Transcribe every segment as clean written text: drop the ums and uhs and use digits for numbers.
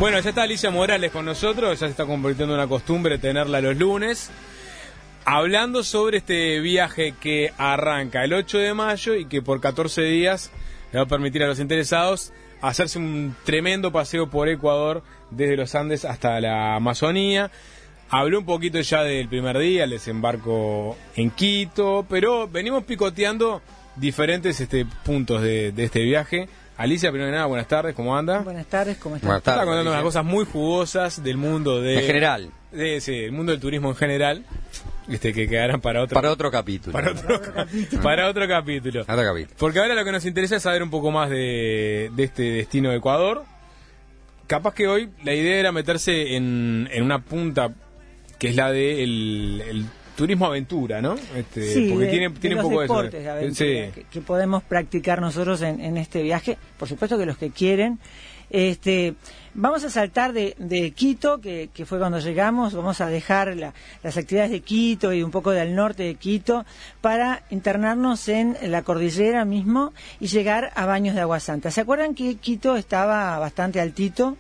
Bueno, ya está Alicia Morales con nosotros, ya se está convirtiendo en una costumbre tenerla los lunes, hablando sobre este viaje que arranca el 8 de mayo y que por 14 días le va a permitir a los interesados hacerse un tremendo paseo por Ecuador, desde los Andes hasta la Amazonía. Habló un poquito ya del primer día, el desembarco en Quito, pero venimos picoteando diferentes puntos de este viaje. Alicia, primero que nada, buenas tardes, ¿cómo anda? Buenas tardes, ¿cómo estás? Buenas tardes. Está contando unas cosas muy jugosas del mundo de... En general. Sí, el mundo del turismo en general, que quedarán para otro capítulo. Para otro capítulo. Porque ahora lo que nos interesa es saber un poco más de este destino de Ecuador. Capaz que hoy la idea era meterse en una punta que es la de el turismo aventura, ¿no? Sí, porque tiene un poco de deportes de aventura, sí, que podemos practicar nosotros en este viaje. Por supuesto que los que quieren. Vamos a saltar de Quito, que fue cuando llegamos. Vamos a dejar las actividades de Quito y un poco del norte de Quito para internarnos en la cordillera mismo y llegar a Baños de Agua Santa. ¿Se acuerdan que Quito estaba bastante altito?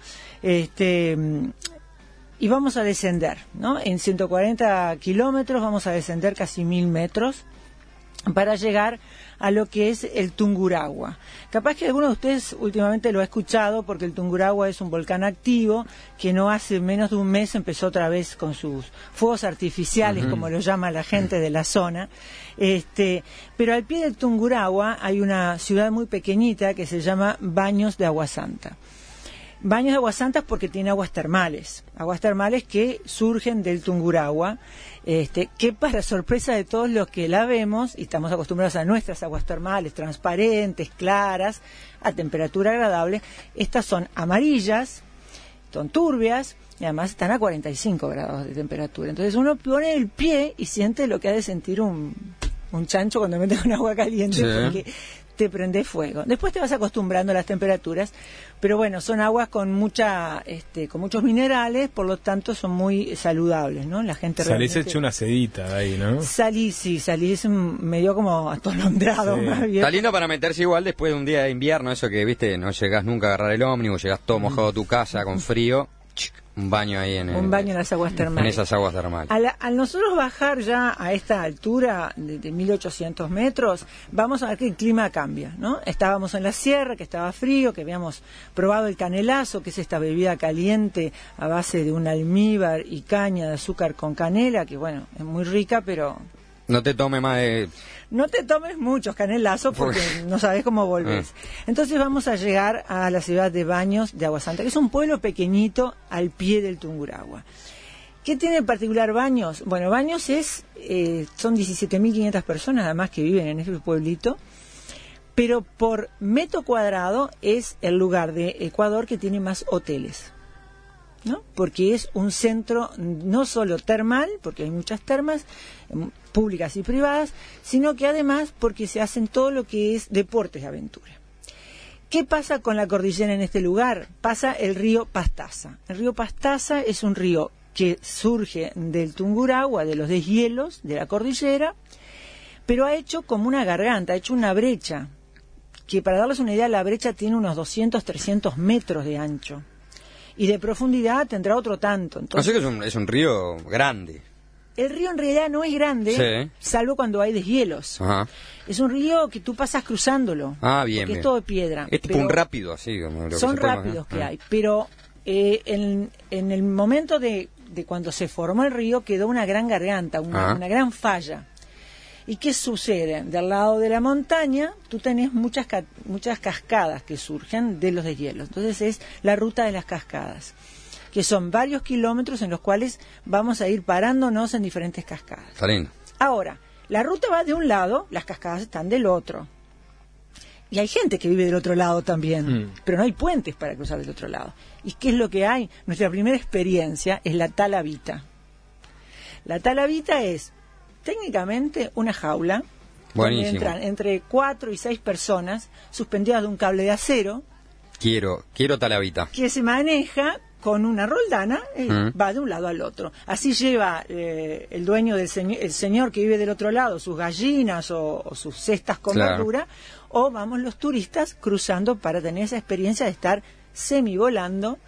Y vamos a descender, ¿no? En 140 kilómetros vamos a descender casi 1000 metros para llegar a lo que es el Tungurahua. Capaz que alguno de ustedes últimamente lo ha escuchado, porque el Tungurahua es un volcán activo que no hace menos de un mes empezó otra vez con sus fuegos artificiales, como lo llama la gente de la zona. Pero al pie del Tungurahua hay una ciudad muy pequeñita que se llama Baños de Agua Santa. Baños de Agua Santa porque tiene aguas termales que surgen del Tungurahua, que para sorpresa de todos los que la vemos, y estamos acostumbrados a nuestras aguas termales, transparentes, claras, a temperatura agradable, estas son amarillas, son turbias, y además están a 45 grados de temperatura. Entonces uno pone el pie y siente lo que ha de sentir un chancho cuando mete un agua caliente, sí, porque te prende fuego. Después te vas acostumbrando a las temperaturas, pero bueno, son aguas con con muchos minerales, por lo tanto son muy saludables, ¿no? La gente salís hecho una sedita de ahí, ¿no? Salís medio como atolondrado, sí, más bien. Está lindo para meterse igual después de un día de invierno, eso que, viste, no llegás nunca a agarrar el ómnibus, llegás todo mojado a tu casa, con frío. Un baño ahí un baño en las aguas termales. En esas aguas termales. Al nosotros bajar ya a esta altura de 1800 metros, vamos a ver que el clima cambia, ¿no? Estábamos en la sierra, que estaba frío, que habíamos probado el canelazo, que es esta bebida caliente a base de un almíbar y caña de azúcar con canela, que bueno, es muy rica, pero... No te tomes más de... No te tomes muchos canelazos porque no sabes cómo volvés. Entonces vamos a llegar a la ciudad de Baños de Agua Santa, que es un pueblo pequeñito al pie del Tungurahua. ¿Qué tiene en particular Baños? Bueno, Baños son 17.500 personas además que viven en ese pueblito, pero por metro cuadrado es el lugar de Ecuador que tiene más hoteles, ¿no? Porque es un centro no solo termal, porque hay muchas termas públicas y privadas, sino que además porque se hacen todo lo que es deportes de aventura. ¿Qué pasa con la cordillera en este lugar? Pasa el río Pastaza. El río Pastaza es un río que surge del Tungurahua, de los deshielos de la cordillera, pero ha hecho como una garganta, ha hecho una brecha, que para darles una idea, la brecha tiene unos 200-300 metros de ancho. Y de profundidad tendrá otro tanto. Entonces, así que es un río grande. El río en realidad no es grande, sí, salvo cuando hay deshielos. Ajá. Es un río que tú pasas cruzándolo. Ah, bien, porque bien. Es todo de piedra. Es tipo un rápido, así. Como lo son rápidos que hay, pero en el momento de cuando se formó el río quedó una gran garganta, una gran falla. ¿Y qué sucede? Del lado de la montaña tú tenés muchas cascadas que surgen de los deshielos. Entonces es la ruta de las cascadas, que son varios kilómetros en los cuales vamos a ir parándonos en diferentes cascadas. Está lindo. Ahora, la ruta va de un lado, las cascadas están del otro. Y hay gente que vive del otro lado también, pero no hay puentes para cruzar del otro lado. ¿Y qué es lo que hay? Nuestra primera experiencia es la talavita. La talavita es técnicamente una jaula. Buenísimo. Donde entran entre 4 y 6 personas suspendidas de un cable de acero. Quiero talavita. Que se maneja con una roldana, va de un lado al otro. Así lleva el dueño el señor que vive del otro lado, sus gallinas o sus cestas con verdura, o vamos los turistas cruzando para tener esa experiencia de estar semivolando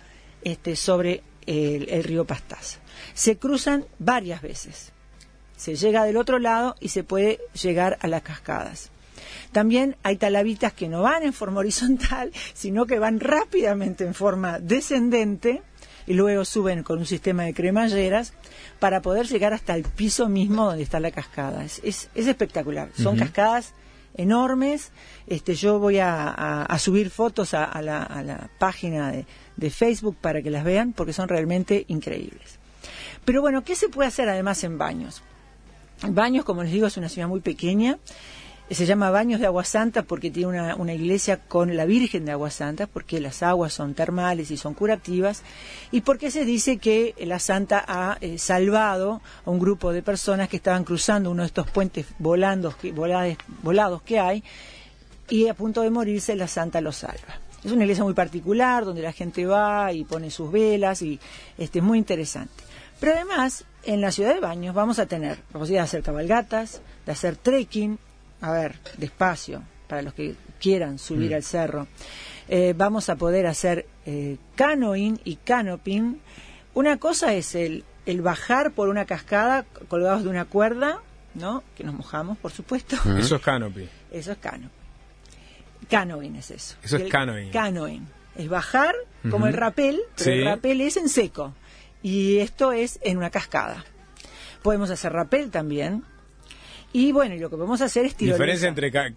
sobre el río Pastaza. Se cruzan varias veces. Se llega del otro lado y se puede llegar a las cascadas. También hay talabitas que no van en forma horizontal, sino que van rápidamente en forma descendente y luego suben con un sistema de cremalleras para poder llegar hasta el piso mismo donde está la cascada. Es espectacular. Son cascadas enormes. Yo voy a subir fotos a la página de Facebook para que las vean, porque son realmente increíbles. Pero bueno, ¿qué se puede hacer además en Baños? Baños, como les digo, es una ciudad muy pequeña. Se llama Baños de Agua Santa porque tiene una iglesia con la Virgen de Agua Santa, porque las aguas son termales y son curativas, y porque se dice que la Santa ha salvado a un grupo de personas que estaban cruzando uno de estos puentes volados que hay, y a punto de morirse la Santa los salva. Es una iglesia muy particular, donde la gente va y pone sus velas, y es muy interesante. Pero además, en la ciudad de Baños vamos a tener la posibilidad de hacer cabalgatas, de hacer trekking, despacio, para los que quieran subir al cerro. Vamos a poder hacer canoeing y canoping. Una cosa es el bajar por una cascada colgados de una cuerda, ¿no? Que nos mojamos, por supuesto. Eso es canopy. Eso es canopy. Canoeing es eso. Eso es canoeing. Canoeing es bajar como el rapel, pero el rapel es en seco. Y esto es en una cascada. Podemos hacer rapel también. Y bueno, y lo que podemos hacer es tirolesa. Diferencia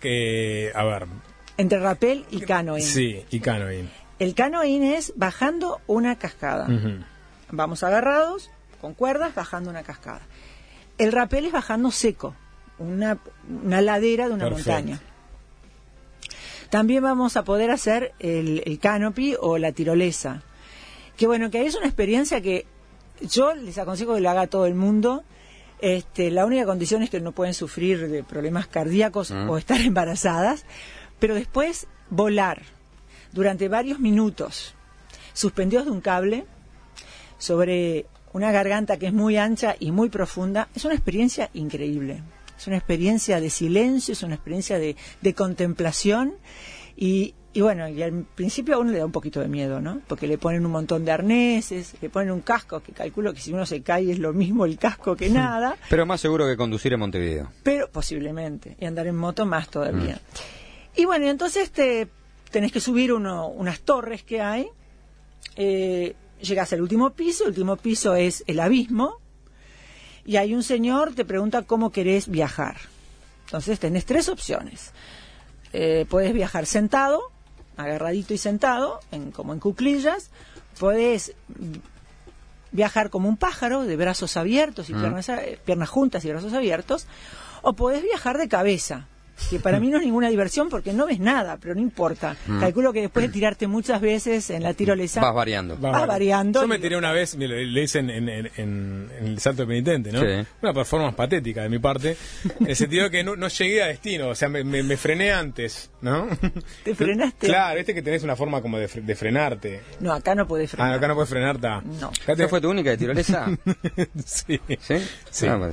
entre rapel y canoeing. Sí, y canoeing. El canoeing es bajando una cascada. Vamos agarrados con cuerdas bajando una cascada. El rapel es bajando seco, una ladera de una montaña. También vamos a poder hacer el canopy o la tirolesa. Que bueno, que ahí es una experiencia que yo les aconsejo que la haga todo el mundo. La única condición es que no pueden sufrir de problemas cardíacos o estar embarazadas, pero después volar durante varios minutos, suspendidos de un cable, sobre una garganta que es muy ancha y muy profunda, es una experiencia increíble. Es una experiencia de silencio, es una experiencia de contemplación y bueno, y al principio a uno le da un poquito de miedo, ¿no? Porque le ponen un montón de arneses, le ponen un casco, que calculo que si uno se cae es lo mismo el casco que nada. Pero más seguro que conducir en Montevideo. Pero posiblemente, y andar en moto más todavía. Y bueno, entonces tenés que subir unas torres que hay, llegás al último piso es el abismo, y hay un señor, te pregunta cómo querés viajar. Entonces tenés 3 opciones. Podés viajar sentado, agarradito y sentado, como en cuclillas. Podés viajar como un pájaro, de brazos abiertos y piernas juntas y brazos abiertos, o podés viajar de cabeza, que para mí no es ninguna diversión porque no ves nada, pero no importa. Calculo que después de tirarte muchas veces en la tirolesa vas variando. Vas variando. Yo me tiré una vez, le dicen en el salto penitente, ¿no? Sí. Una performance patética de mi parte, en el sentido de que no llegué a destino, o sea, me frené antes, ¿no? ¿Te frenaste? Claro, viste que tenés una forma como de frenarte. No, acá no podés frenar. Acá no podés frenar, No. ¿Esta fue tu única de tirolesa? Sí. ¿Sí? Sí. Bueno.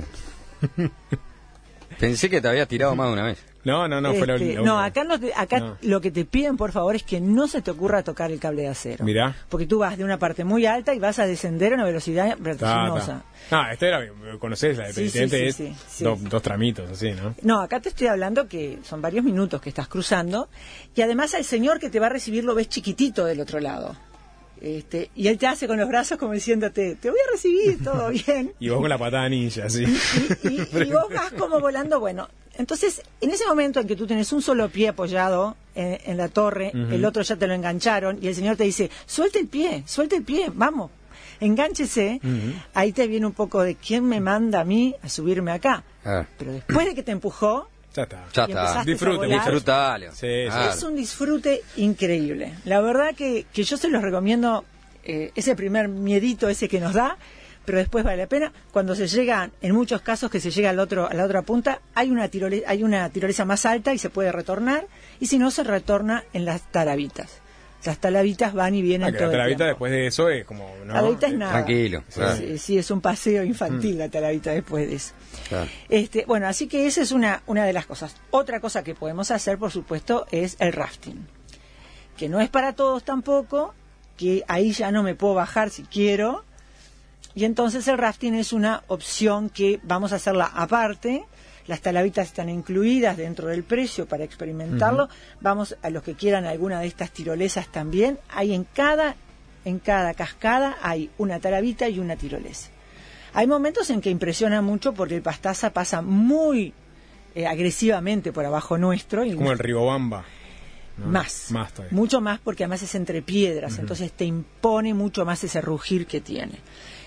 Pensé que te había tirado más de una vez. No, fue la última. No, acá lo que te piden, por favor, es que no se te ocurra tocar el cable de acero. Mirá. Porque tú vas de una parte muy alta y vas a descender a una velocidad vertiginosa. Conocés la de penitente, dos tramitos, así, ¿no? No, acá te estoy hablando que son varios minutos que estás cruzando, y además al señor que te va a recibir lo ves chiquitito del otro lado. Y él te hace con los brazos como diciéndote, te voy a recibir, todo bien. Y vos con la patada ninja, sí. Y vos vas como volando, bueno. Entonces, en ese momento en que tú tenés un solo pie apoyado en la torre, el otro ya te lo engancharon, y el señor te dice, suelta el pie, vamos, engánchese, ahí te viene un poco de quién me manda a mí a subirme acá. Pero después de que te empujó, ya está. Disfrutalo. Sí. Es un disfrute increíble. La verdad que yo se los recomiendo, ese primer miedito ese que nos da, pero después vale la pena. Cuando se llega, en muchos casos que se llega a la otra punta, hay una tirolesa más alta y se puede retornar, y si no, se retorna en las talabitas. Las talabitas van y vienen todo el tiempo. La talavita después de eso es como... ¿no? La talavita es nada. Tranquilo. Claro. Sí, es un paseo infantil la talavita después de eso. Claro. Bueno, así que esa es una de las cosas. Otra cosa que podemos hacer, por supuesto, es el rafting. Que no es para todos tampoco, que ahí ya no me puedo bajar si quiero. Y entonces el rafting es una opción que vamos a hacerla aparte. Las talabitas están incluidas dentro del precio para experimentarlo. Vamos a los que quieran alguna de estas tirolesas también. Hay en cada cascada hay una talabita y una tirolesa. Hay momentos en que impresiona mucho porque el Pastaza pasa muy agresivamente por abajo nuestro. Y como el Riobamba. ¿No? Más todavía. Mucho más, porque además es entre piedras, entonces te impone mucho más ese rugir que tiene.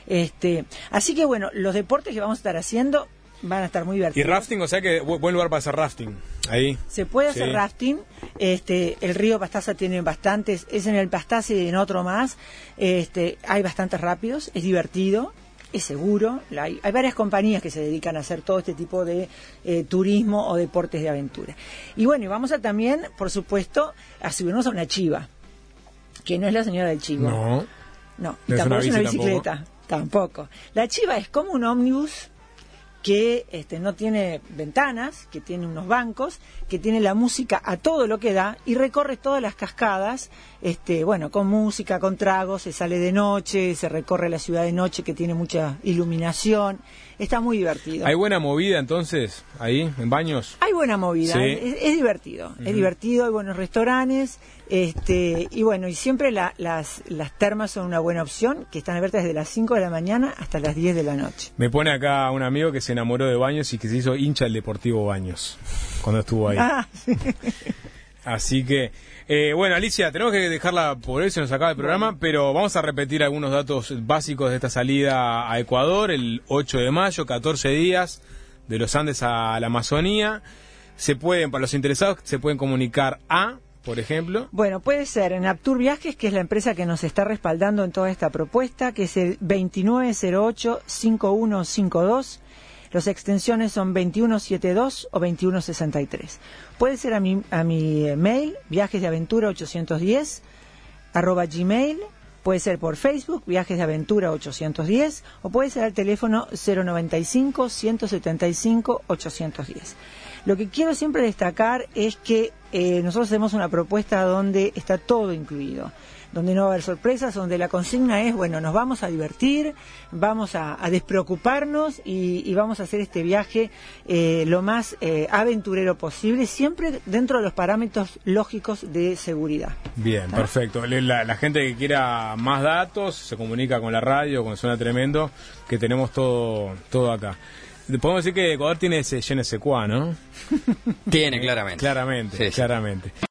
Así que bueno, los deportes que vamos a estar haciendo van a estar muy divertidos. Y rafting, o sea que buen lugar para hacer rafting. Ahí. Se puede hacer rafting. El río Pastaza tiene bastantes, es en el Pastaza y en otro más. Hay bastantes rápidos, es divertido, es seguro. Hay varias compañías que se dedican a hacer todo este tipo de turismo o deportes de aventura. Y bueno, y vamos a también, por supuesto, a subirnos a una chiva, que no es la señora del chivo. No, y tampoco es una bicicleta. Tampoco. La chiva es como un ómnibus que no tiene ventanas, que tiene unos bancos, que tiene la música a todo lo que da y recorre todas las cascadas, con música, con tragos, se sale de noche, se recorre la ciudad de noche que tiene mucha iluminación, está muy divertido. ¿Hay buena movida entonces ahí, en Baños? Hay buena movida, sí. es divertido, es divertido, hay buenos restaurantes, y bueno, y siempre las termas son una buena opción, que están abiertas desde las 5 de la mañana hasta las 10 de la noche. Me pone acá un amigo que se enamoró de Baños y que se hizo hincha del Deportivo Baños cuando estuvo ahí. Sí. Así que, bueno, Alicia, tenemos que dejarla por hoy, se nos acaba el programa, pero vamos a repetir algunos datos básicos de esta salida a Ecuador, el 8 de mayo, 14 días, de los Andes a la Amazonía. Para los interesados, se pueden comunicar por ejemplo. Bueno, puede ser en Aptur Viajes, que es la empresa que nos está respaldando en toda esta propuesta, que es el 2908-5152. Las extensiones son 2172 o 2163. Puede ser a mi mail, viajesdeaventura810, @gmail. Puede ser por Facebook, Viajes de Aventura 810, o puede ser al teléfono 095-175-810. Lo que quiero siempre destacar es que nosotros hacemos una propuesta donde está todo incluido, donde no va a haber sorpresas, donde la consigna es, bueno, nos vamos a divertir, vamos a despreocuparnos y vamos a hacer este viaje lo más aventurero posible, siempre dentro de los parámetros lógicos de seguridad. Bien, perfecto. La gente que quiera más datos se comunica con la radio, con Suena Tremendo, que tenemos todo acá. Podemos decir que Ecuador tiene ese je ne sais quoi, ¿no? Tiene, claramente. Claramente.